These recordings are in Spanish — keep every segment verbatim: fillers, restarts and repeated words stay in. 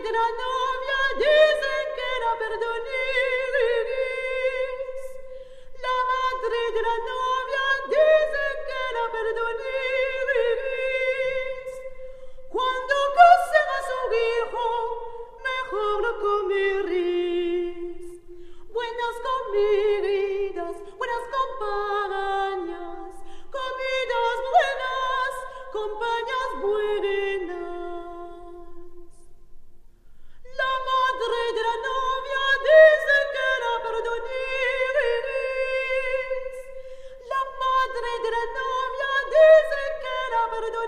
de la novia dice que la perdonéis. La madre de la novia dice que la perdonéis. Cuando casen a su hijo, mejor lo comeréis. Buenas comidas, buenas compañías, comidas buenas, compañías buenas. La madre de la novia dice que la perdonéis. La madre de la novia dice que la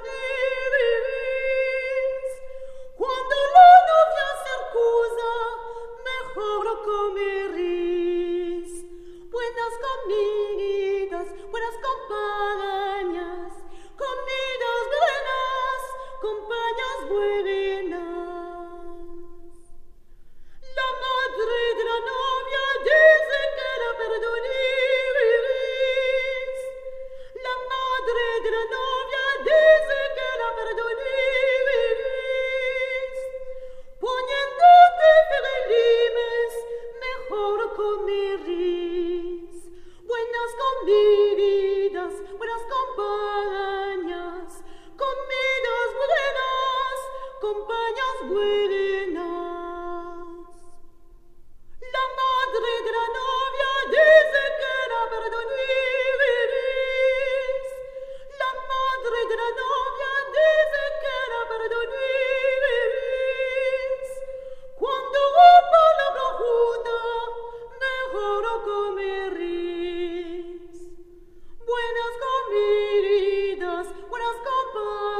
perdonéis. Cuando la novia se acusa, mejor lo comeréis. Buenas comidas, buenas compañías, comidas buenas, compañías buenas. La madre de la novia dice que la perdonéis. La madre de la novia dice que la perdonéis. Poniéndote felimes, mejor comeréis. Buenas comidas, buenas compañías, comidas buenas, compañías buenas. La madre de la novia dice que la perdonéis. La madre de la novia dice que la perdonéis. Cuando va palabra justa, mejor lo comeréis. Buenas comidas, buenas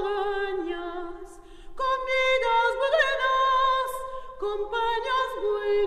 compañías, comidas buenas, compañías buenas.